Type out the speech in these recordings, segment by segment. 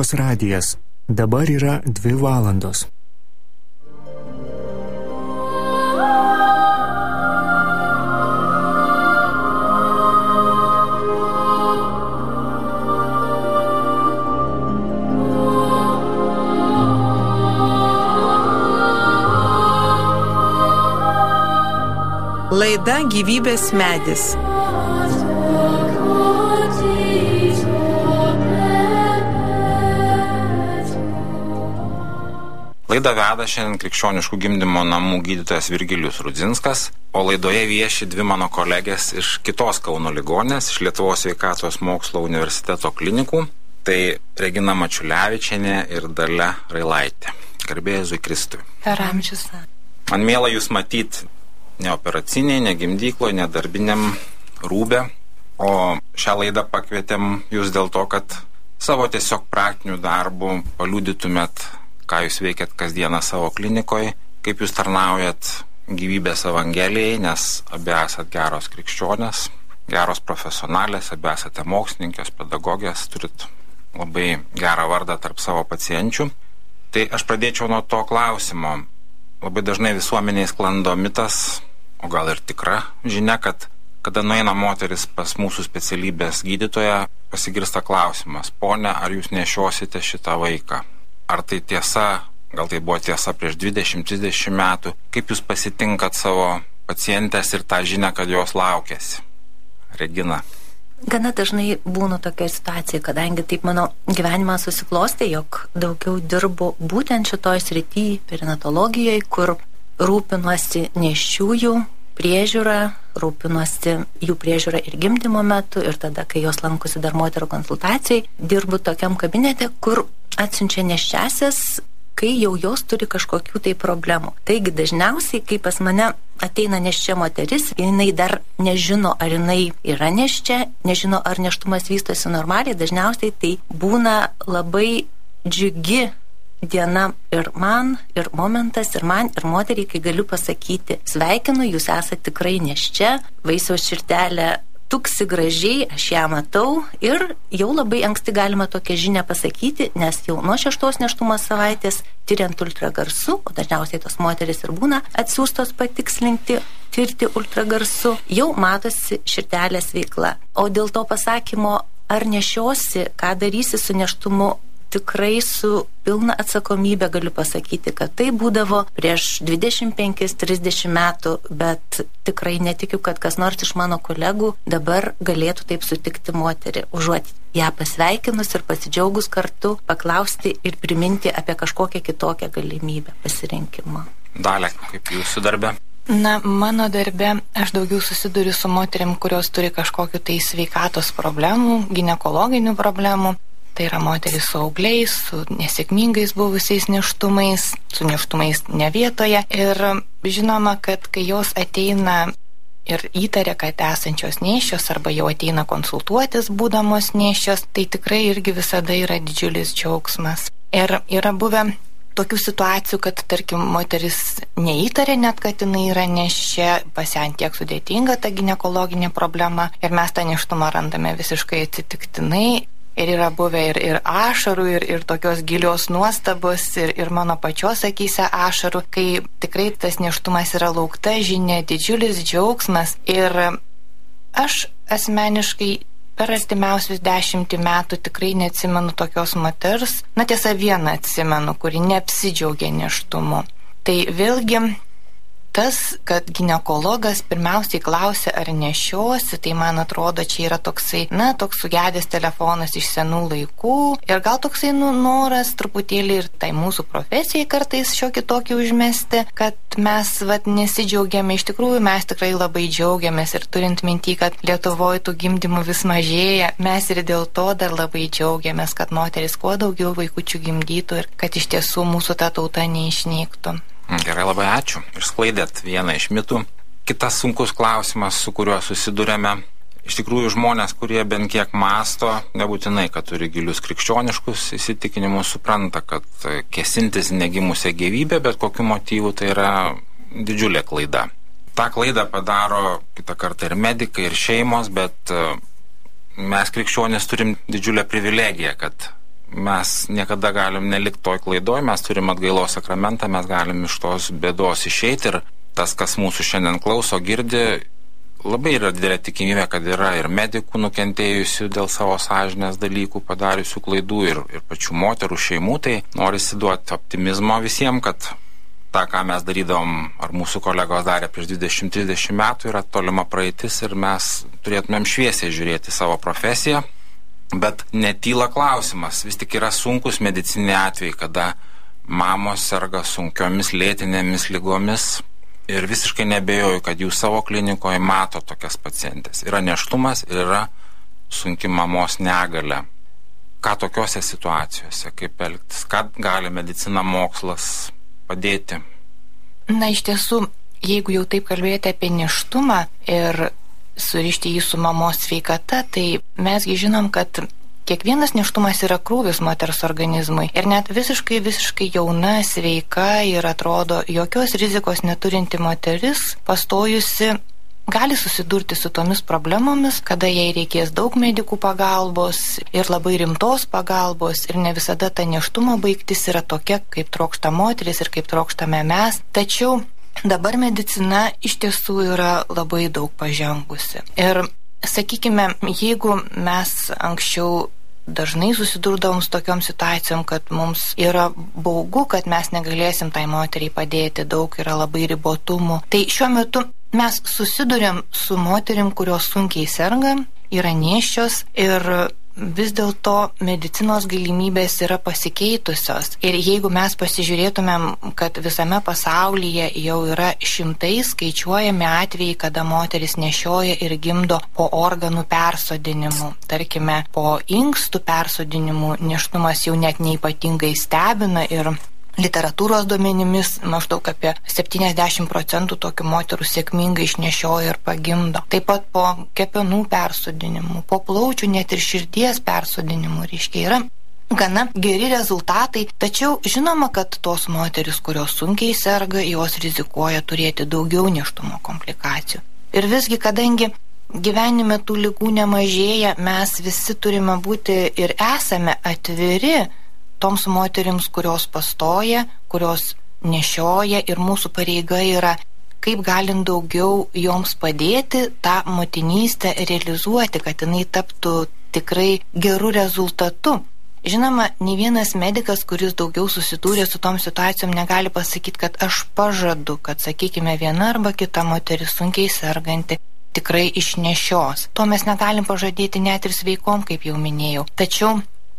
Marijos radijas. Dabar yra 2 valandos. Laida Gyvybės medis. Laidą veda šiandien Krikščioniškų gimdymo namų gydytojas Virgilijus Rudzinskas, o laidoje vieši 2 mano kolegės iš kitos Kauno ligoninės, iš Lietuvos sveikatos mokslo universiteto klinikų, tai Regina Mačiulevičienė ir Dalia Railaitė. Garbė Jėzui Kristui. Per amžius. Man miela jūs matyti ne operaciniai, ne gimdykloje, ne darbiniam rūbe, o šią laidą pakvietėm jūs dėl to, kad savo tiesiog praktinių darbų paliudytumėt, ką jūs veikiat kasdieną savo klinikoje, kaip jūs tarnaujat gyvybės evangelijai, nes abi esat geros krikščionės, geros profesionalės, abi esate mokslininkės, pedagogės, turit labai gerą vardą tarp savo pacienčių. Tai aš pradėčiau nuo to klausimo. Labai dažnai visuomeniai sklando mitas, o gal ir tikra žinia, kad kada nueina moteris pas mūsų specialybės gydytoją, pasigirsta klausimas: ponia, ar jūs nešiosite šitą vaiką? Ar tai tiesa, gal tai buvo tiesa prieš 20-30 metų? Kaip jūs pasitinkat savo pacientės ir tą žinią, kad jos laukiasi? Regina. Gana dažnai būna tokia situacija, kadangi taip mano gyvenimas susiklostė, jog daugiau dirbu būtent šitoj srity, perinatologijoje, kur rūpinuosi nėščiųjų priežiūrą, rūpinuosi jų priežiūrą ir gimdymo metu, ir tada, kai jos lankosi dar moterų konsultacijai, dirbu tokiam kabinete, kur atsiunčia nėščiasias, kai jau jos turi kažkokių tai problemų. Taigi dažniausiai, kai pas mane ateina nėščia moteris, jinai dar nežino, ar jinai yra nėščia, nežino, ar nėštumas vystosi normaliai, dažniausiai tai būna labai džiugi diena ir man, ir momentas, ir man, ir moteriai, kai galiu pasakyti: sveikinu, jūs esate tikrai nėščia, vaisiaus širdelė tuksi gražiai, aš ją matau, ir jau labai anksti galima tokią žinią pasakyti, nes jau nuo 6 nėštumo savaitės, tyriant ultragarsu, o dažniausiai tos moteris ir būna atsiųstos patikslinti, tirti ultragarsu, jau matosi širdelės veikla. O dėl to pasakymo, ar nešiosi, ką darysi su nėštumu, tikrai su pilna atsakomybė galiu pasakyti, kad tai būdavo prieš 25-30 metų, bet tikrai netikiu, kad kas nors iš mano kolegų dabar galėtų taip sutikti moterį, užuot ją pasveikinus ir pasidžiaugus kartu, paklausti ir priminti apie kažkokią kitokią galimybę pasirinkimo. Dalia, kaip jūsų darbe? Na, mano darbe aš daugiau susiduriu su moterim, kurios turi kažkokiu tai sveikatos problemų, ginekologinių problemų. Tai yra moteris su augliais, su nesėkmingais buvusiais nėštumais, su nėštumais ne vietoje. Ir žinoma, kad kai jos ateina ir įtaria, kad esančios nėščios arba jau ateina konsultuotis būdamos nėščios, tai tikrai irgi visada yra didžiulis džiaugsmas. Ir yra buvę tokių situacijų, kad, tarkim, moteris neįtarė net, kad jinai yra nėščia, pas ją tiek sudėtinga ta ginekologinė problema, ir mes tą nėštumą randame visiškai atsitiktinai. Ir yra buvę ir ašarų, ir tokios gilios nuostabos, ir mano pačios akyse ašarų, kai tikrai tas nėštumas yra laukta žinia, didžiulis džiaugsmas. Ir aš asmeniškai per artimiausius 10 metų tikrai neatsimenu tokios moters, na tiesa vieną atsimenu, kuri neapsidžiaugė nėštumu. Tai vėlgi tas, kad ginekologas pirmiausiai klausia, ar nešiosi, tai man atrodo, čia yra toksai, toks sugedęs telefonas iš senų laikų, ir gal toksai noras truputėlį ir tai mūsų profesijai kartais šiokį tokį užmesti, kad mes nesidžiaugiame. Iš tikrųjų, mes tikrai labai džiaugiamės, ir turint mintį, kad Lietuvoje tų gimdymų vis mažėja, mes ir dėl to dar labai džiaugiamės, kad moteris kuo daugiau vaikučių gimdytų ir kad iš tiesų mūsų ta tauta neišnyktų. Gerai, labai ačiū. Išsklaidėt vieną iš mitų. Kitas sunkus klausimas, su kuriuo susidurėme. Iš tikrųjų, žmonės, kurie bent kiek mąsto, nebūtinai, kad turi gilius krikščioniškus įsitikinimus, supranta, kad kėsintis negimusią gyvybę, bet kokiu motyvu, tai yra didžiulė klaida. Ta klaidą padaro kitą kartą ir medikai, ir šeimos, bet mes krikščionys turim didžiulę privilegiją, kad mes niekada galim nelikti toj klaidoj, mes turim atgailos sakramentą, mes galim iš tos bėdos išeiti ir tas, kas mūsų šiandien klauso, girdi, labai yra didelė tikimybė, kad yra ir medikų nukentėjusių dėl savo sąžinės dalykų, padariusių klaidų ir pačių moterų šeimų, tai norisi duoti optimizmo visiems, kad tą, ką mes darydavom, ar mūsų kolegos darė prieš 20-30 metų, yra tolima praeitis ir mes turėtumėm šviesiai žiūrėti savo profesiją. Bet netyla klausimas, vis tik yra sunkus mediciniai atvejai, kada mamos serga sunkiomis lėtinėmis ligomis ir visiškai nebejoju, kad jūs savo klinikoje mato tokias pacientės. Yra nėštumas ir yra sunki mamos negalia. Ką tokiose situacijose, kaip elgtis, ką gali medicina, mokslas padėti? Na, iš tiesų, jeigu jau taip kalbėti apie nėštumą ir surišti jį su mamos sveikata, tai mesgi žinom, kad kiekvienas nėštumas yra krūvis moters organizmui. Ir net visiškai jauna, sveika ir atrodo jokios rizikos neturinti moteris, pastojusi, gali susidurti su tomis problemomis, kada jai reikės daug medikų pagalbos ir labai rimtos pagalbos ir ne visada ta nėštumo baigtis yra tokia, kaip trokšta moteris ir kaip trokštame mes. Tačiau dabar medicina iš tiesų yra labai daug pažengusi. Ir sakykime, jeigu mes anksčiau dažnai susidurdavom su tokiom situacijom, kad mums yra baugu, kad mes negalėsim tai moteriai padėti, daug yra labai ribotumų. Tai šiuo metu mes susiduriam su moterim, kurios sunkiai serga, yra nėščios ir vis dėlto medicinos galimybės yra pasikeitusios. Ir jeigu mes pasižiūrėtumėm, kad visame pasaulyje jau yra šimtais skaičiuojami atvejai, kada moteris nešioja ir gimdo po organų persodinimų. Tarkime, po inkstų persodinimų nėštumas jau net neypatingai stebina ir literatūros duomenimis maždaug apie 70% tokių moterų sėkmingai išnešioja ir pagimdo. Taip pat po kepenų persodinimų, po plaučių net ir širdies persodinimų, reiškia, yra gana geri rezultatai, tačiau žinoma, kad tos moteris, kurios sunkiai serga, jos rizikuoja turėti daugiau nėštumo komplikacijų. Ir visgi, kadangi gyvenime tų ligų nemažėja, mes visi turime būti ir esame atviri toms moterims, kurios pastoja, kurios nešioja ir mūsų pareiga yra, kaip galint daugiau joms padėti tą motinystę realizuoti, kad jinai taptų tikrai gerų rezultatų. Žinoma, ne vienas medikas, kuris daugiau susidūrė su tom situacijom, negali pasakyti, kad aš pažadu, kad, sakykime, viena arba kita moteris sunkiai serganti tikrai išnešios. To mes negalim pažadėti net ir sveikom, kaip jau minėjau. Tačiau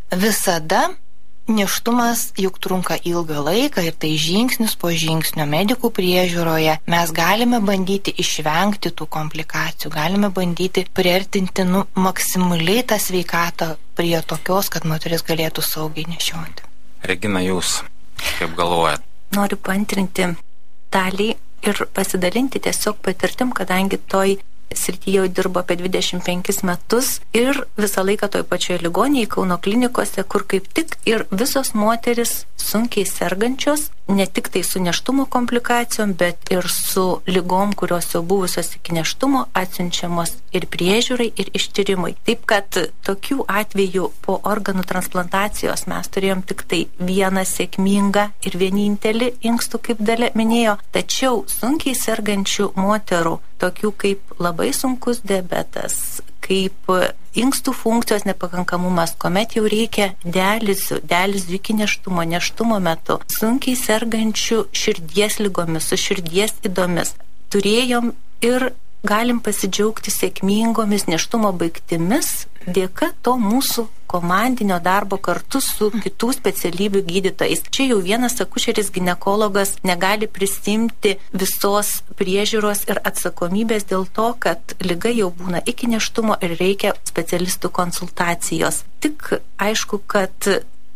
visada nėštumas juk trunka ilgą laiką ir tai žingsnis po žingsnio medikų priežiūroje mes galime bandyti išvengti tų komplikacijų, galime bandyti priartinti maksimaliai tą sveikatą prie tokios, kad moteris galėtų saugiai nešioti. Regina, jūs kaip galvojat? Noriu paantrinti dalį ir pasidalinti tiesiog patirtim, kadangi toj srityje jau dirbo apie 25 metus ir visą laiką toj pačioje ligoninėje Kauno klinikose, kur kaip tik ir visos moteris sunkiai sergančios, ne tik tai su nėštumo komplikacijom, bet ir su ligom, kurios jau buvusios iki nėštumo, atsiunčiamos ir priežiūrai, ir ištyrimui. Taip kad tokių atvejų po organų transplantacijos mes turėjom tik tai vieną sėkmingą ir vienintelį inkstų, kaip Dalia minėjo, tačiau sunkiai sergančių moterų, tokių kaip labai sunkus diabetas, kaip inkstų funkcijos nepakankamumas, kuomet jau reikia dializių iki nėštumo metu, sunkiai sergančių širdies ligomis, su širdies ydomis. Turėjom ir galim pasidžiaugti sėkmingomis nėštumo baigtimis dėka to mūsų komandinio darbo kartu su kitų specialybių gydytojais. Čia jau vienas akušeris ginekologas negali prisimti visos priežiūros ir atsakomybės dėl to, kad liga jau būna iki nėštumo ir reikia specialistų konsultacijos. Tik aišku, kad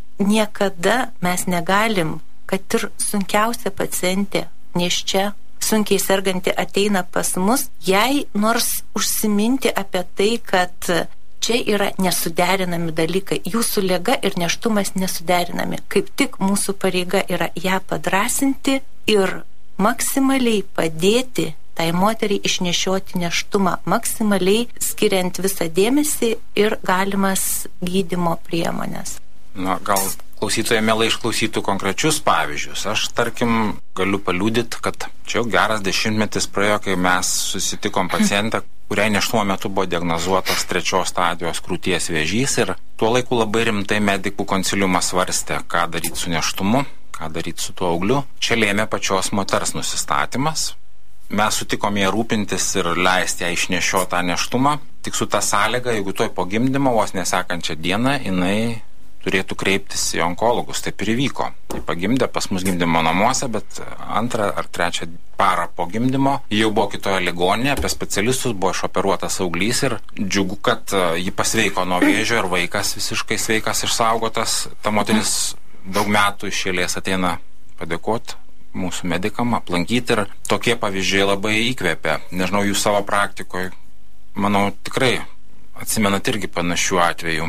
niekada mes negalim, kad ir sunkiausia pacientė nėščia, sunkiai serganti ateina pas mus, jai nors užsiminti apie tai, kad čia yra nesuderinami dalykai. Jūsų liga ir nėštumas nesuderinami. Kaip tik mūsų pareiga yra ją padrasinti ir maksimaliai padėti tai moteriai išnešioti nėštumą, maksimaliai skiriant visą dėmesį ir galimas gydymo priemonės. Na, gal klausytojai mielai išklausytų konkrečius pavyzdžius. Aš, tarkim, galiu paliudyti, kad čia jau geras 10 metų praėjo, kai mes susitikom pacientą, kuriai nėštumo metu buvo diagnozuotas 3 stadijos krūties vėžys ir tuo laiku labai rimtai medikų konsiliumas svarstė, ką daryti su nėštumu, ką daryti su tuo augliu. Čia lėmė pačios moters nusistatymas. Mes sutikom ją rūpintis ir leisti ją išnešioti tą nėštumą, tik su ta sąlyga, jeigu tuoj po gimdymo, vos nesekančią dieną, jinai turėtų kreiptis į onkologus. Taip ir įvyko. Ji pagimdė pas mus gimdymo namuose, bet 2 ar 3 parą po gimdymo jau buvo kitoje ligoninėje, apie specialistus buvo išoperuotas auglys ir džiugu, kad ji pasveiko nuo vėžio ir vaikas visiškai sveikas, išsaugotas. Ta moteris daug metų iš eilės ateina padėkoti mūsų medikam, aplankyti ir tokie pavyzdžiai labai įkvėpia. Nežinau, jūs savo praktikoje, manau, tikrai atsimenat irgi panašių atvejų.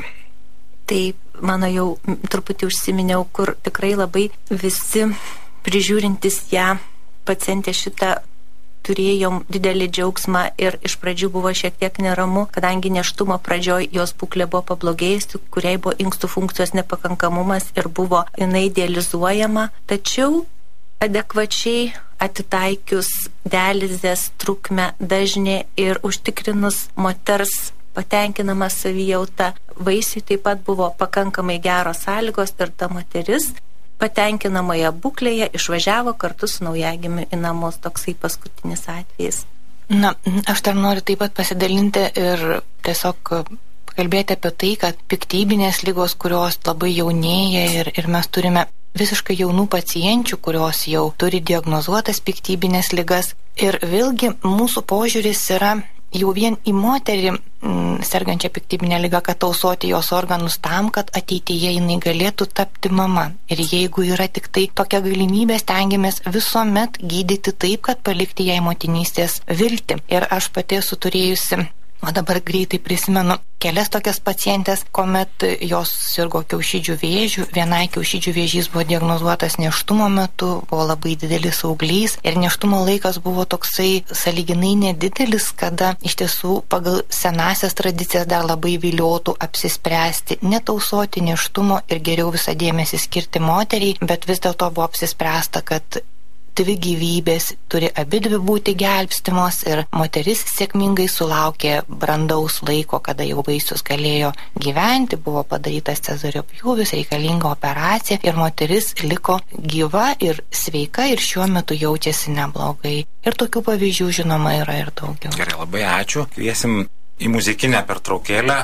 Taip, mano jau truputį užsiminiau, kur tikrai labai visi prižiūrintis ją pacientė šitą turėjom didelį džiaugsmą ir iš pradžių buvo šiek tiek neramu, kadangi nėštumo pradžioj jos būklė buvo pablogėjusi, kuriai buvo inkstų funkcijos nepakankamumas ir buvo jinai dializuojama, tačiau adekvačiai atitaikius dializės trukmę, dažnį ir užtikrinus moters patenkinama savijauta, vaisiui taip pat buvo pakankamai geros sąlygos ir ta moteris patenkinamoje būklėje išvažiavo kartu su naujagimiu į namus. Toksai paskutinis atvejis. Na, aš dar noriu taip pat pasidalinti ir tiesiog kalbėti apie tai, kad piktybinės ligos, kurios labai jaunėja ir mes turime visiškai jaunų pacienčių, kurios jau turi diagnozuotas piktybinės ligas. Ir vėlgi mūsų požiūris yra jau vien į moterį sergančią piktybinę ligą, kad tausoti jos organus tam, kad ateityje jinai galėtų tapti mama. Ir jeigu yra tik tai tokia galimybė, stengiamės visuomet gydyti taip, kad palikti jai motinystės viltį. Ir aš pati esu turėjusi, o dabar greitai prisimenu, kelias tokias pacientės, kuomet jos sirgo kiaušidžių vėžių. Vienai kiaušidžių vėžys buvo diagnozuotas nėštumo metu, buvo labai didelis auglys ir nėštumo laikas buvo toksai sąlyginai nedidelis, kada iš tiesų pagal senasias tradicijas dar labai viliotų apsispręsti netausoti nėštumo ir geriau visą dėmesį skirti moteriai, bet vis dėlto buvo apsispręsta, kad 2 gyvybės turi abidvi būti gelbstimos ir moteris sėkmingai sulaukė brandaus laiko, kada jau vaisius galėjo gyventi, buvo padarytas cezario pjūvis, reikalinga operacija ir moteris liko gyva ir sveika ir šiuo metu jaučiasi neblogai. Ir tokių pavyzdžių, žinoma, yra ir daugiau. Gerai, labai ačiū. Kviesim į muzikinę pertraukėlę.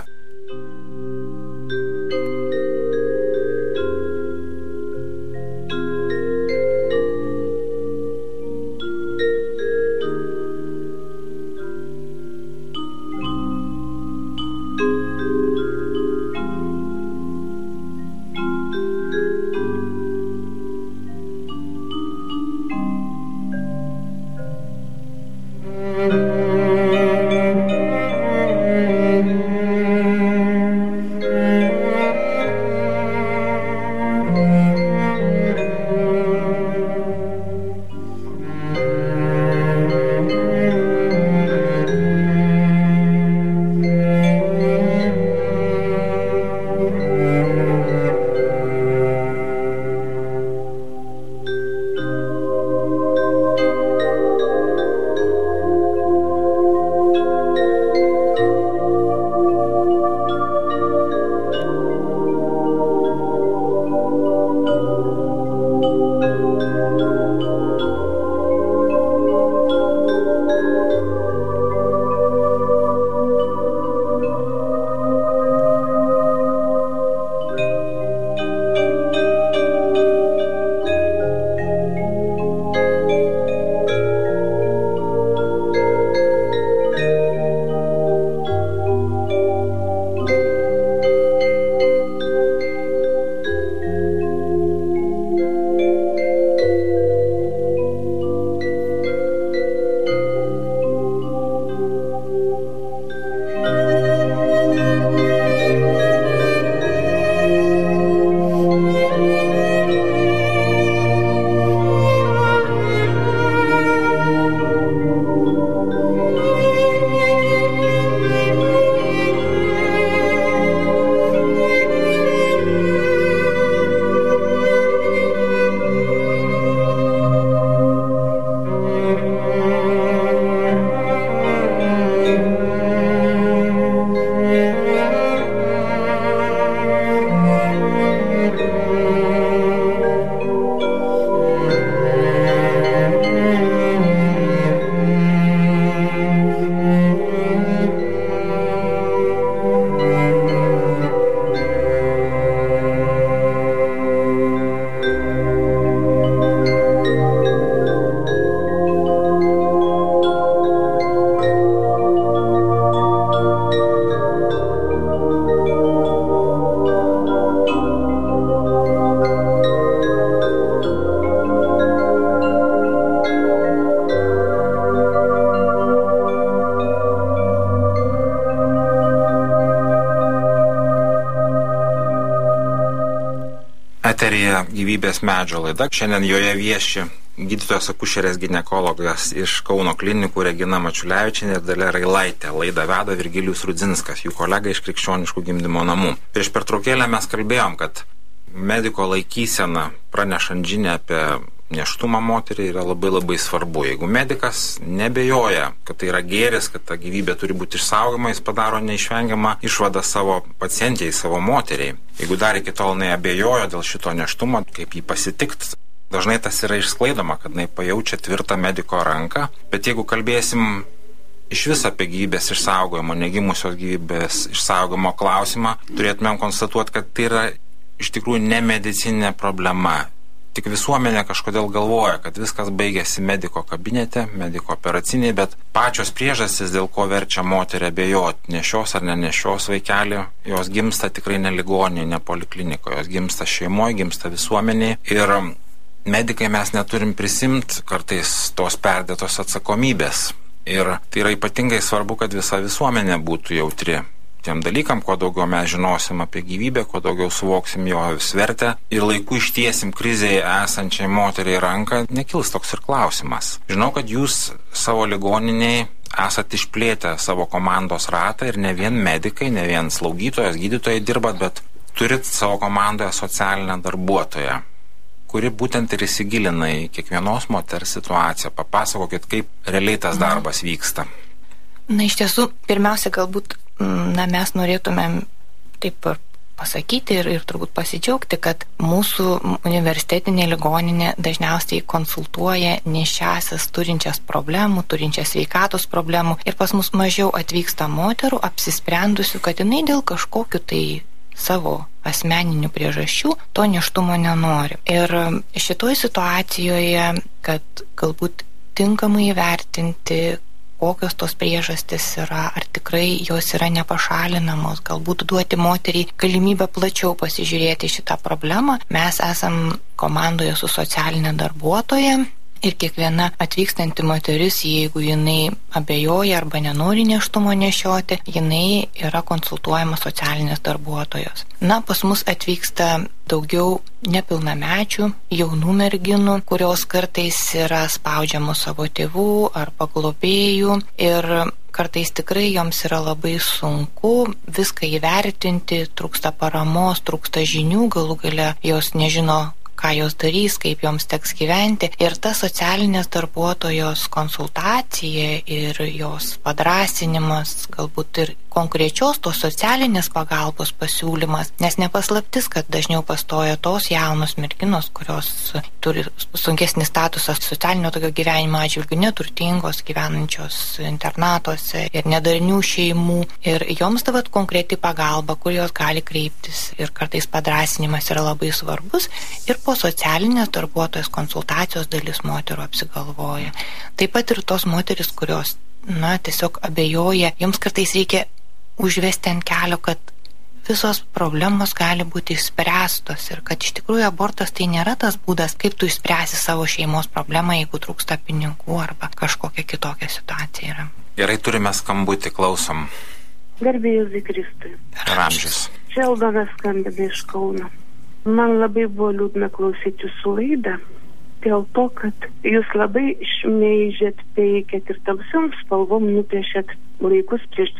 Eterija gyvybės medžio laida. Šiandien joje vieši gydytojas akušerės ginekologas iš Kauno klinikų Regina Mačiulevičienė ir Dalia Railaitė. Laidą veda Virgilijus Rudzinskas, jų kolega iš Krikščioniškų gimdymo namų. Prieš pertraukėlę mes kalbėjom, kad mediko laikysena pranešant žinią apie nėštumą moteriai yra labai svarbu. Jeigu medikas nebejoja, kad tai yra gėris, kad ta gyvybė turi būti išsaugoma, jis padaro neišvengiamą išvadą savo pacientijai, savo moteriai. Jeigu dar iki tol neabejojo dėl šito nėštumo, kaip jį pasitikt, dažnai tas yra išsklaidoma, kad jinai pajaučia tvirtą mediko ranką. Bet jeigu kalbėsim iš viso apie gyvybės išsaugojimo, negimusios gyvybės išsaugojimo klausimą, turėtumėm konstatuoti, kad tai yra iš tikrųjų nemedicininė problema. Tik visuomenė kažkodėl galvoja, kad viskas baigėsi mediko kabinete, mediko operaciniai, bet pačios priežastys, dėl ko verčia moterį abejoti, nešios ar nenešios vaikelį, jos gimsta tikrai ne ligoninėje, ne poliklinikoje, jos gimsta šeimoje, gimsta visuomenėje. Ir medikai mes neturim prisimti kartais tos perdėtos atsakomybės. Ir tai yra ypatingai svarbu, kad visa visuomenė būtų jautri tiem dalykam, kuo daugiau mes žinosim apie gyvybę, kuo daugiau suvoksim jo svertę ir laiku ištiesim krizėje esančiai moteriai ranką, nekils toks ir klausimas. Žinau, kad jūs savo ligoniniai esat išplėtę savo komandos ratą ir ne vien medikai, ne vien slaugytojas, gydytojai dirbat, bet turit savo komandoje socialinę darbuotoją, kuri būtent ir įsigilina į kiekvienos moters situaciją. Papasakokit, kaip realiai tas darbas vyksta. Na, iš tiesų, pirmiausia, galbūt mes norėtumėm taip pasakyti ir turbūt pasidžiaugti, kad mūsų universitetinė ligoninė dažniausiai konsultuoja nėščiąsias turinčias problemų, turinčias sveikatos problemų ir pas mus mažiau atvyksta moterų apsisprendusių, kad jinai dėl kažkokiu tai savo asmeninių priežasčių to nėštumo nenori. Ir šitoj situacijoje, kad galbūt tinkamai įvertinti, kokios tos priežastys yra, ar tikrai jos yra nepašalinamos, galbūt duoti moteriai galimybę plačiau pasižiūrėti šitą problemą. Mes esam komandoje su socialinė darbuotoja ir kiekviena atvykstanti moteris, jeigu jinai abejoja arba nenori nėštumo nešioti, jinai yra konsultuojama socialinės darbuotojos. Na, pas mus atvyksta daugiau nepilnamečių, jaunų merginų, kurios kartais yra spaudžiamos savo tėvų arba globėjų ir kartais tikrai joms yra labai sunku viską įvertinti, trūksta paramos, trūksta žinių, galų gale jos nežino, ką jos darys, kaip joms teks gyventi. Ir ta socialinės darbuotojos konsultacija ir jos padrąsinimas, galbūt ir konkrečios tos socialinės pagalbos pasiūlymas, nes nepaslaptis, kad dažniau pastoja tos jaunos merginos, kurios turi sunkesnį statusą socialinio tokio gyvenimo atžvilgių, neturtingos, gyvenančios internatuose ir nedarnių šeimų. Ir joms dabar konkreti pagalba, kur jos gali kreiptis. Ir kartais padrąsinimas yra labai svarbus. Ir po socialinės darbuotojos konsultacijos dalis moterų apsigalvoja. Taip pat ir tos moteris, kurios, tiesiog abejoja, joms kartais reikia užvesti ant kelio, kad visos problemos gali būti išspręstos ir kad iš tikrųjų abortas tai nėra tas būdas, kaip tu išspręsi savo šeimos problemą, jeigu trūksta pinigų arba kažkokia kitokia situacija yra. Gerai, turime skambutį, klausom. Garbė Jėzui Kristui. Per amžius. Čia Aldona skambina iš Kauno. Man labai buvo liūdna klausyti jūsų laidą, dėl to, kad jūs labai šmeižėt, peikėt ir tamsiom spalvom nupiešėt laikus prieš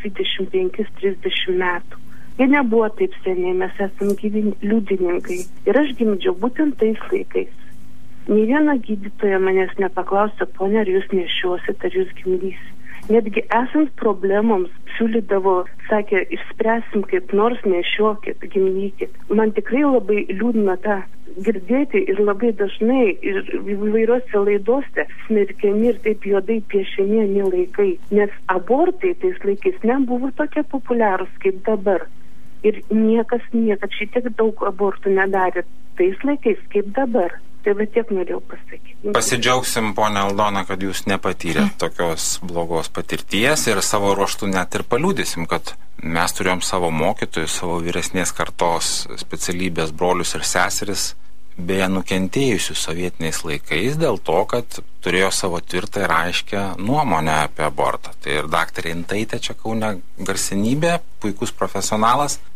25-30 metų. Jie nebuvo taip seniai, mes esam gyvi liudininkai. Ir aš gimdžiau būtent tais laikais. Nė viena gydytoja manęs nepaklausė, ponia, ar jūs nešiosit, ar jūs gimdysit. Netgi esant problemoms siūlydavo, sakė, išspręsim kaip nors, nešiokit, gimdykit. Man tikrai labai liūdna tą girdėti ir labai dažnai ir įvairiuose laidose smerkiami ir taip juodai piešiami laikai. Nes abortai tais laikais nebuvo tokie populiarūs kaip dabar. Ir niekas šitiek daug abortų nedarė tais laikais kaip dabar. Tai va tiek norėjau pasakyti. Pasidžiaugsim, ponia Aldona, kad jūs nepatyrėt tokios blogos patirties ir savo ruoštų net ir paliudysim, kad mes turėjom savo mokytojus, savo vyresnės kartos specialybės brolius ir seseris, beje nukentėjusius sovietiniais laikais dėl to, kad turėjo savo tvirtą ir aiškę nuomonę apie abortą. Tai ir daktarė Intaitė čia Kaune garsenybė, puikus profesionalas.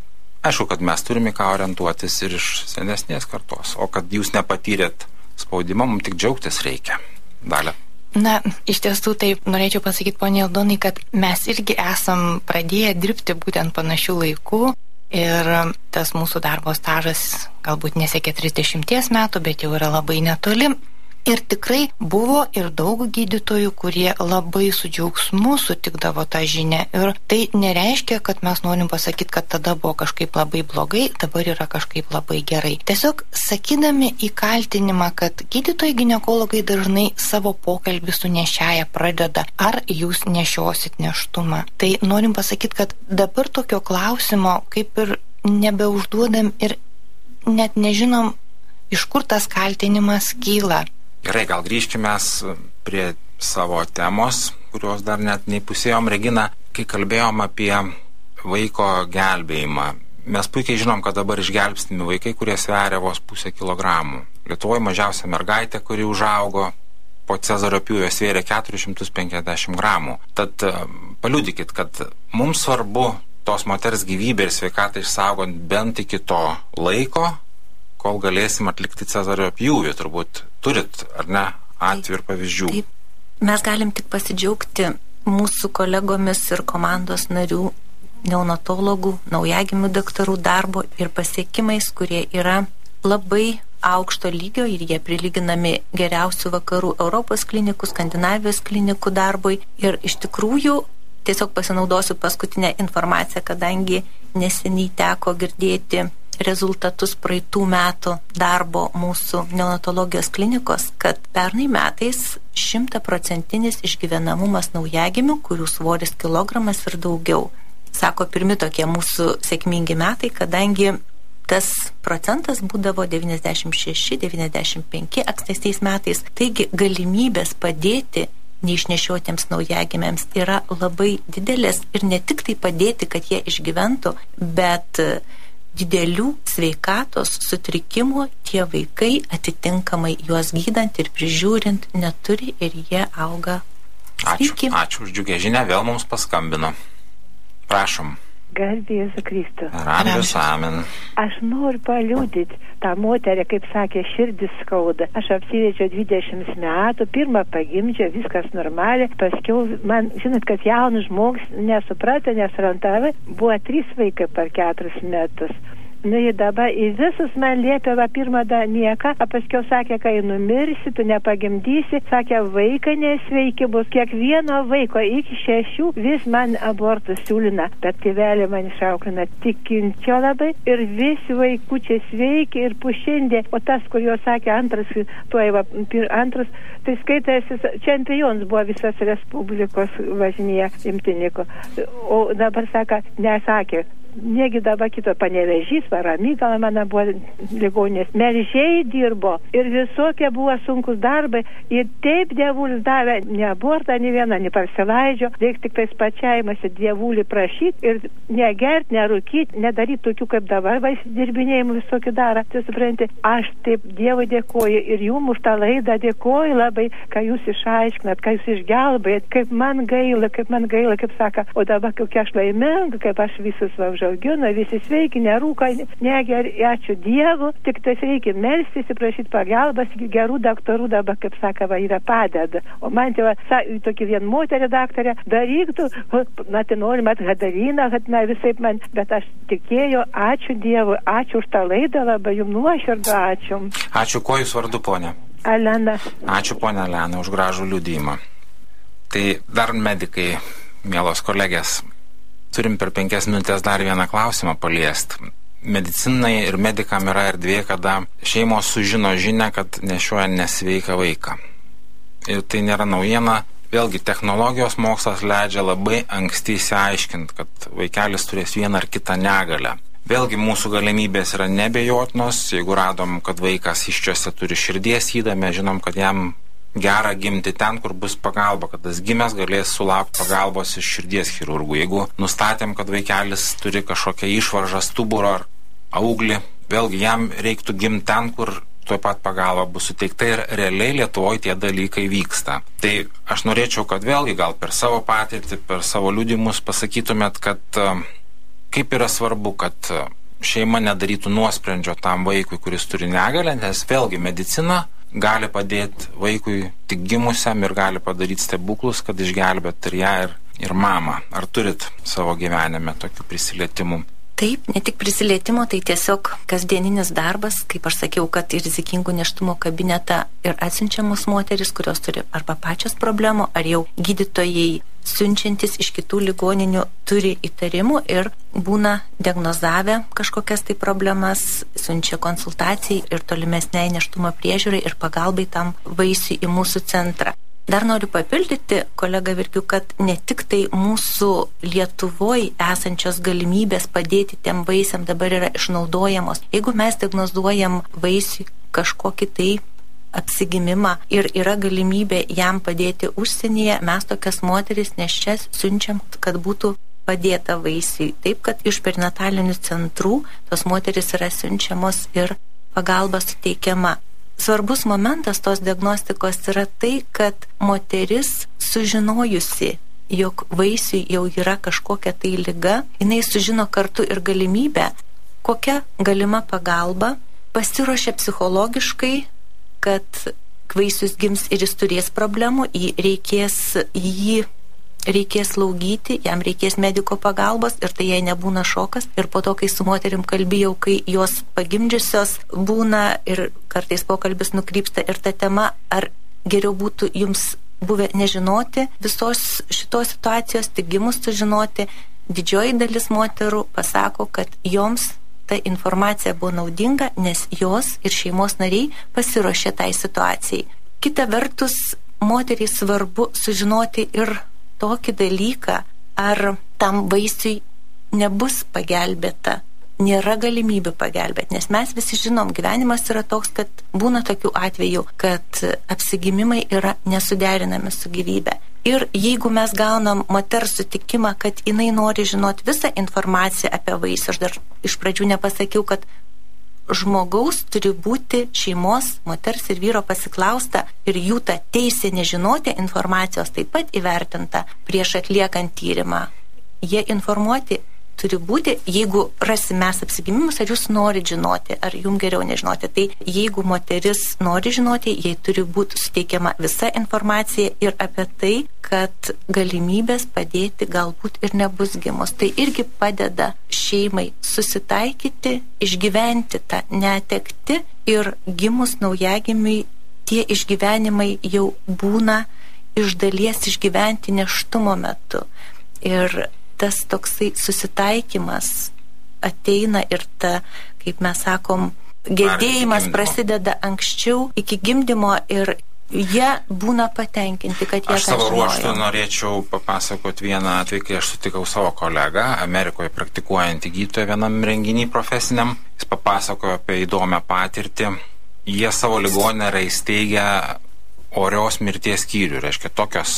Aišku, kad mes turime ką orientuotis ir iš senesnės kartos, o kad jūs nepatyrėt spaudimą, mums tik džiaugtis reikia. Dalia. Na, iš tiesų taip norėčiau pasakyti, ponė Aldonai, kad mes irgi esam pradėję dirbti būtent panašių laikų ir tas mūsų darbo stažas galbūt nesiekia 30 metų, bet jau yra labai netoli. Ir tikrai buvo ir daug gydytojų, kurie labai su džiaugsmu sutikdavo tą žinią. Ir tai nereiškia, kad mes norim pasakyti, kad tada buvo kažkaip labai blogai, dabar yra kažkaip labai gerai. Tiesiog sakydami į kaltinimą, kad gydytojai ginekologai dažnai savo pokalbį su nešėja pradeda, ar jūs nešiosit nėštumą. Tai norim pasakyti, kad dabar tokio klausimo kaip ir nebeužduodam ir net nežinom, iš kur tas kaltinimas kyla. Gerai, gal grįžkime prie savo temos, kurios dar net neįpusėjom. Regina, kai kalbėjom apie vaiko gelbėjimą, mes puikiai žinom, kad dabar išgelbstimi vaikai, kurie sveria vos 0,5 kilogramų. Lietuvoje mažiausia mergaitė, kuri užaugo po Cezario pjūvio, svėrė 450 gramų. Tad paliudykit, kad mums svarbu tos moters gyvybę ir sveikatą išsaugant bent iki to laiko, kol galėsim atlikti Cezario pjūvį. Turbūt turit, ar ne, atvejų ir pavyzdžių? Taip. Mes galim tik pasidžiaugti mūsų kolegomis ir komandos narių, neonatologų, naujagimių daktarų darbo ir pasiekimais, kurie yra labai aukšto lygio ir jie prilyginami geriausių vakarų Europos klinikų, Skandinavijos klinikų darbui. Ir iš tikrųjų, tiesiog pasinaudosiu paskutinę informaciją, kadangi neseniai teko girdėti rezultatus praeitų metų darbo mūsų neonatologijos klinikos, kad pernai metais 100% išgyvenamumas naujagimių, kurių svoris kilogramas ir daugiau. Sako, pirmi tokie mūsų sėkmingi metai, kadangi tas procentas būdavo 96-95 ankstesniais metais. Taigi galimybės padėti neišnešiotiems naujagimiams yra labai didelės ir ne tik tai padėti, kad jie išgyventų, bet didelių sveikatos sutrikimų tie vaikai atitinkamai juos gydant ir prižiūrint neturi ir jie auga sveiki. Ačiū už džiugę žinią, vėl mums paskambino. Prašom. Garbė Jėzų Kristų. Rambius, amen. Aš noriu paliudyti tą moterį, kaip sakė, širdis skauda. Aš apsivedžiau 20 metų, pirmą pagimdžiau, viskas normaliai, paskiau man, žinot, kad jaunas žmogus nesupratė, nesrantavė, buvo 3 vaikai per 4 metus. Nu ir dabar į visus man liepė pirmą nieką, o paskiau sakė, kai numirsi, tu nepagimdysi, sakė, vaikai nesveiki bus, kiekvieno vaiko iki 6 vis man abortus siūlina, bet tėvelė man išauklina tikinčio labai ir visi vaikučiai sveiki ir pušindė, o tas, kur jau sakė antras, tai skaitėsi čempionas buvo visas Respublikos važinėje imtiniko, o dabar nesakė, negi dabar kito Panevėžys, Ramygala mano buvo ligoninės, Melžiai dirbo ir visokie buvo sunkus darbai ir taip dievulis davė, ne abortą, ne vieną, ne parsilaidžio, reik tik tais pačiaimasi dievulį prašyti ir negert, nerūkyti, nedaryti tokių kaip dabar dirbinėjimų visokių daro. Tai supranti, aš taip Dievui dėkoju ir jums už tą laidą dėkoju labai, ką jūs išaiškinat, ką jūs išgelbėjat, kaip man gaila, kaip saka, o dabar kokia aš laiminga, kaip aš visus užauginu, visi sveiki, nerūka, neger, ačiū Dievu, tik tas reikia melstis, prašyti pagalbas, gerų daktarų dabar, kaip sakava, yra padeda. O man tai tokia vien moterė daktarė, daryktų, tai norim atgadariną, kad visaip man, bet aš tikėjau, ačiū Dievu, ačiū už tą laidą, labai jums nuoširdų, ačiū. Ačiū, kuo jūs vardu, ponė? Elena. Ačiū, ponė Elena, už gražų liudijimą. Tai dar medikai, mielos kolegės, turim per 5 minutės dar vieną klausimą paliesti. Medicinai ir medikam yra erdvė, kada šeimos sužino žinią, kad nešioja nesveiką vaiką. Ir tai nėra naujiena. Vėlgi, technologijos mokslas leidžia labai anksti įsiaiškinti, kad vaikelis turės vieną ar kitą negalę. Vėlgi, mūsų galimybės yra nebejotinos. Jeigu radom, kad vaikas iščiose turi širdies ydą, mes žinom, kad jam gera gimti ten, kur bus pagalba, kad tas gimęs galės sulaukti pagalbos iš širdies chirurgų. Jeigu nustatėm, kad vaikelis turi kažkokią išvaržą stuburo ar auglį, vėlgi jam reiktų gimti ten, kur tuo pat pagalba bus suteikta ir realiai Lietuvoje tie dalykai vyksta. Tai aš norėčiau, kad vėlgi gal per savo patirtį, per savo liudijimus pasakytumėt, kad kaip yra svarbu, kad šeima nedarytų nuosprendžio tam vaikui, kuris turi negalią, nes vėlgi medicina gali padėti vaikui tik gimusiam ir gali padaryti stebuklus, kad išgelbėt ir ją, ir mamą. Ar turit savo gyvenime tokių prisilietimų? Taip, ne tik prisilietimo, tai tiesiog kasdieninis darbas, kaip aš sakiau, kad į rizikingų nėštumo kabinetą ir atsiunčiamus moteris, kurios turi arba pačios problemų, ar jau gydytojai siunčiantis iš kitų ligoninių turi įtarimų ir būna diagnozavę kažkokias tai problemas, siunčia konsultacijai ir tolimesniai nėštumo priežiūrai ir pagalbai tam vaisiui į mūsų centrą. Dar noriu papildyti, kolega Virgiu, kad ne tik tai mūsų Lietuvoje esančios galimybės padėti tiem vaisiam dabar yra išnaudojamos. Jeigu mes diagnozuojam vaisiui kažkokį tai apsigimimą ir yra galimybė jam padėti užsienyje, mes tokias moteris nėščias siunčiam, kad būtų padėta vaisiui. Taip, kad iš perinatalinių centrų tos moteris yra siunčiamos ir pagalba suteikiama. Svarbus momentas tos diagnostikos yra tai, kad moteris sužinojusi, jog vaisiui jau yra kažkokia tai liga, jinai sužino kartu ir galimybę, kokia galima pagalba, pasiruošia psichologiškai, kad vaisius gims ir jis turės problemų, jį reikės slaugyti, jam reikės mediko pagalbos ir tai jai nebūna šokas. Ir po to, kai su moterim kalbėjau, kai jos pagimdžiusios būna ir kartais pokalbis nukrypsta ir ta tema, ar geriau būtų jums buvę nežinoti visos šitos situacijos, tik gimus sužinoti, didžioji dalis moterų pasako, kad joms ta informacija buvo naudinga, nes jos ir šeimos nariai pasiruošė tai situacijai. Kita vertus, moteriai svarbu sužinoti ir tokį dalyką, ar tam vaisiui nebus pagelbėta, nėra galimybių pagelbėti, nes mes visi žinom, gyvenimas yra toks, kad būna tokių atvejų, kad apsigimimai yra nesuderinami su gyvybe. Ir jeigu mes gaunam moters sutikimą, kad jinai nori žinoti visą informaciją apie vaisių, aš dar iš pradžių nepasakiau, kad žmogaus turi būti šeimos, moters ir vyro pasiklausta ir jų ta teisė nežinoti informacijos taip pat įvertinta prieš atliekant tyrimą. Jie informuoti turi būti, jeigu rasim mes apsigimimus, ar jūs norit žinoti, ar jums geriau nežinoti. Tai jeigu moteris nori žinoti, jai turi būti suteikiama visa informacija ir apie tai, kad galimybės padėti galbūt ir nebus gimus. Tai irgi padeda šeimai susitaikyti, išgyventi tą netekti ir gimus naujagimiui tie išgyvenimai jau būna iš dalies išgyventi nėštumo metu. Ir tas toksai susitaikymas ateina ir ta, kaip mes sakom, gedėjimas prasideda anksčiau iki gimdymo ir jie būna patenkinti, kad jie aš savo ruoštų norėčiau papasakoti vieną atvejį, kai aš sutikau savo kolegą, Amerikoje praktikuojantį gydytoją vienam renginiui profesiniam. Jis papasakojo apie įdomią patirtį. Jie savo ligoninę yra įsteigę orios mirties skyrių. Reiškia, tokios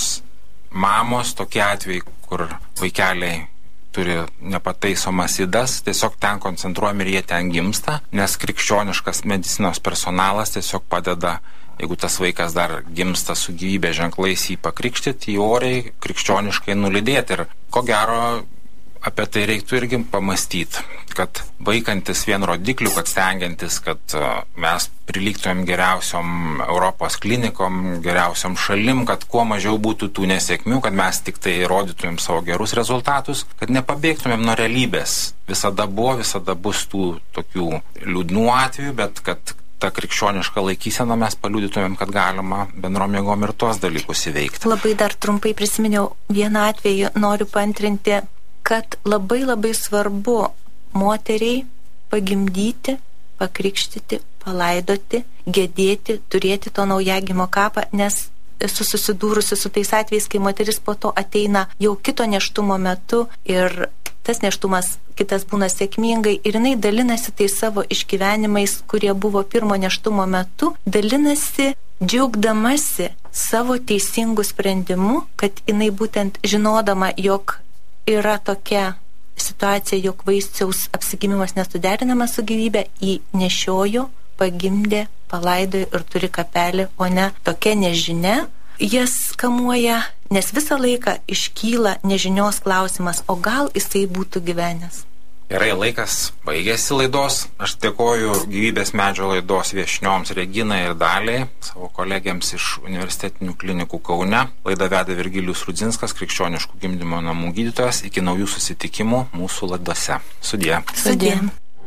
mamos, tokie atvejai, kur vaikeliai turi nepataisomas ydas, tiesiog ten koncentruojami ir jie ten gimsta, nes krikščioniškas medicinos personalas tiesiog padeda, jeigu tas vaikas dar gimsta su gyvybės ženklais, jį pakrikštyti, jį oriai krikščioniškai nulydėti. Ir ko gero apie tai reiktų irgi pamastyti, kad vaikantis vien rodiklių, kad stengiantis, kad mes prilygtumėm geriausiom Europos klinikom, geriausiom šalim, kad kuo mažiau būtų tų nesėkmių, kad mes tik tai rodytumėm savo gerus rezultatus, kad nepabėgtumėm nuo realybės. Visada buvo, visada bus tų tokių liūdnų atvejų, bet kad tą krikščionišką laikyseną mes paliudytumėm, kad galima bendrom jėgom ir tuos dalykus įveikti. Labai dar trumpai prisiminiau vieną atvejį, noriu paantrinti, kad labai labai svarbu moteriai pagimdyti, pakrikštyti, palaidoti, gedėti, turėti to naujagimo kapą, nes esu susidūrusi su tais atvejais, kai moteris po to ateina jau kito nėštumo metu ir tas nėštumas kitas būna sėkmingai ir jinai dalinasi tai savo išgyvenimais, kurie buvo pirmo nėštumo metu, dalinasi džiaugdamasi savo teisingų sprendimų, kad jinai būtent žinodama, jog yra tokia situacija, jog vaisiaus apsigimimas nesuderinamas su gyvybe, jį nešiojo, pagimdė, palaidojo ir turi kapelį, o ne tokia nežinia. Jas kamuoja, nes visą laiką iškyla nežinios klausimas, o gal jisai būtų gyvenęs. Gerai, laikas baigėsi laidos. Aš dėkoju Gyvybės medžio laidos viešnioms Reginai ir Daliai, savo kolegėms iš universitetinių klinikų Kaune. Laidą vedė Virgilijus Rudzinskas, krikščioniškų gimdymo namų gydytojas. Iki naujų susitikimų mūsų laidose. Sudie. Sudie.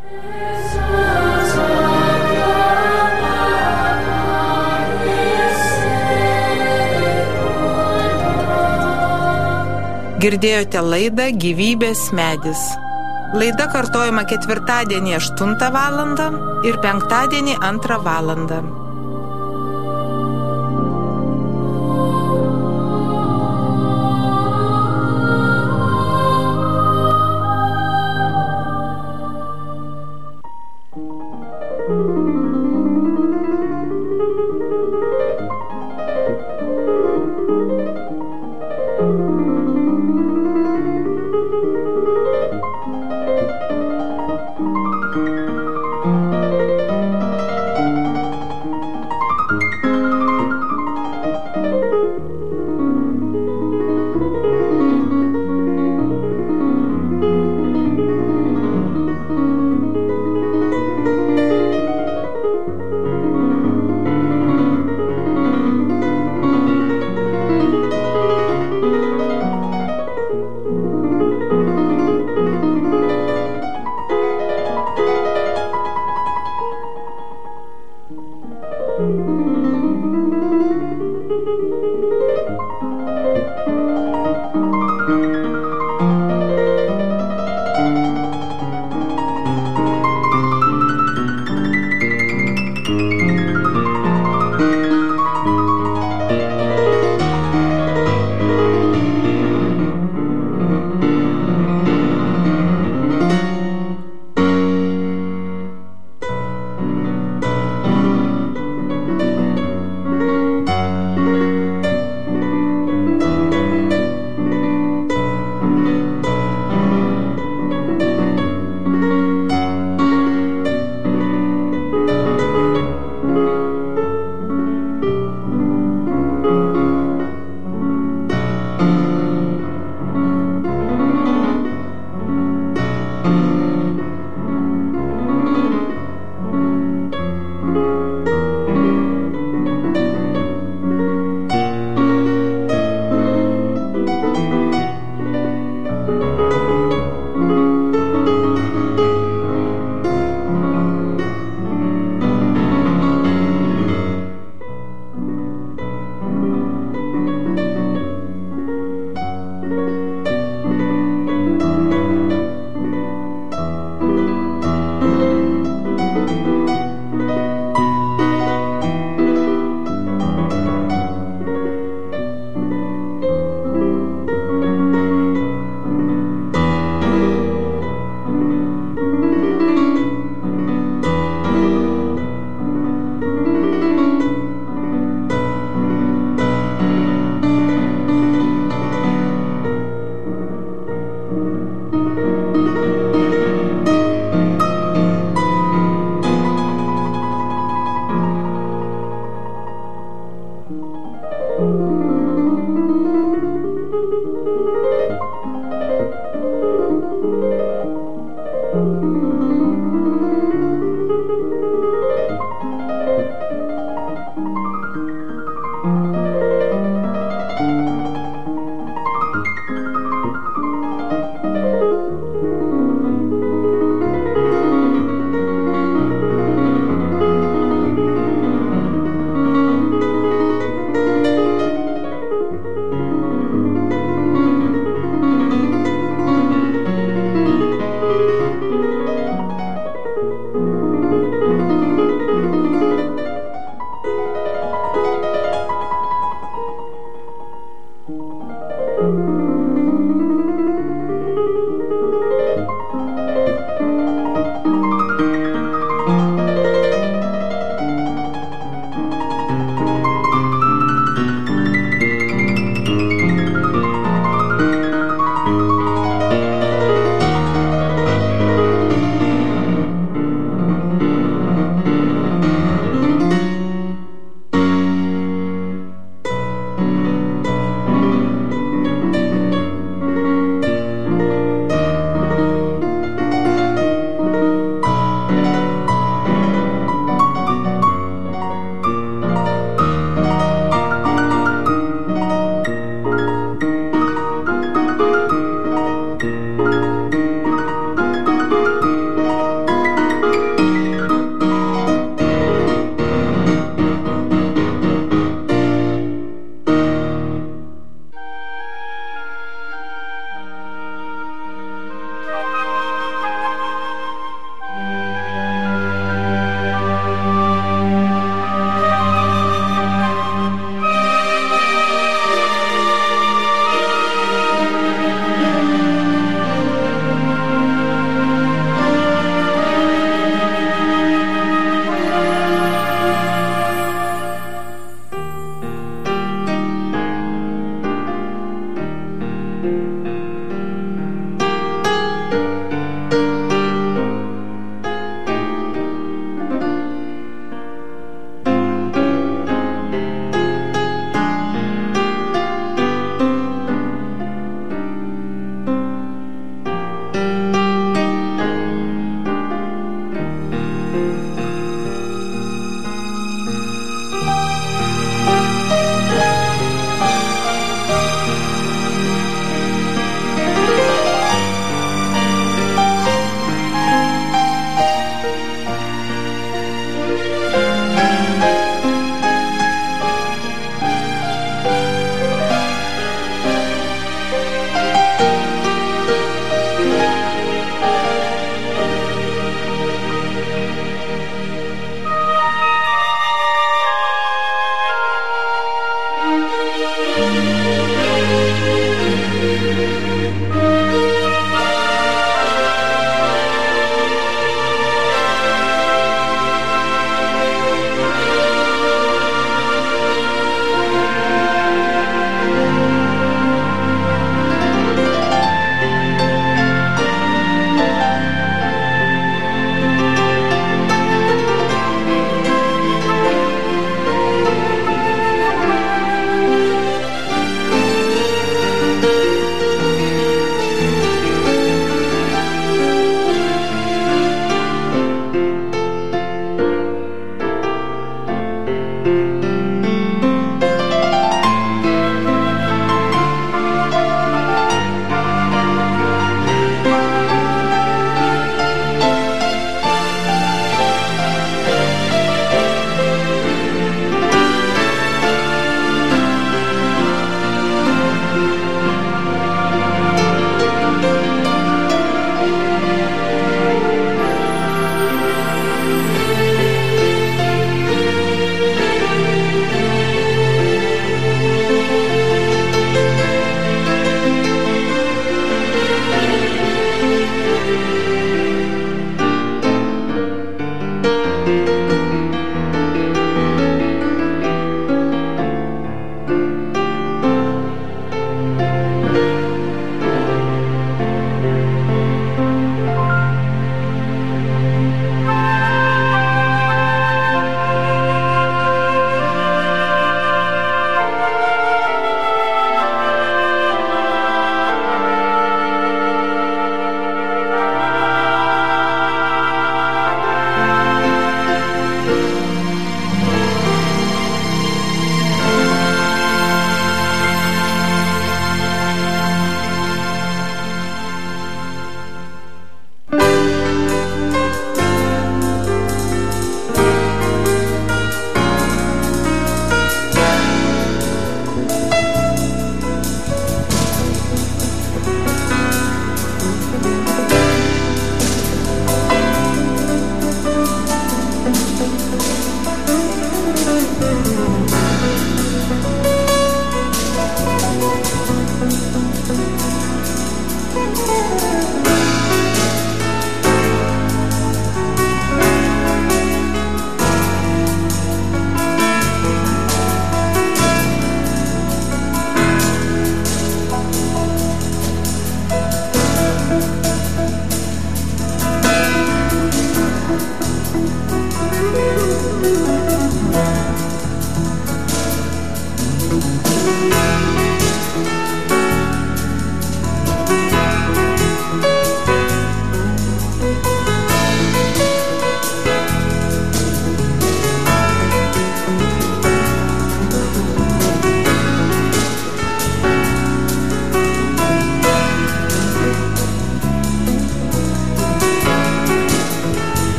Girdėjote laidą Gyvybės medis. Laida kartojama ketvirtadienį 8 val. Ir penktadienį 2 val. Thank you.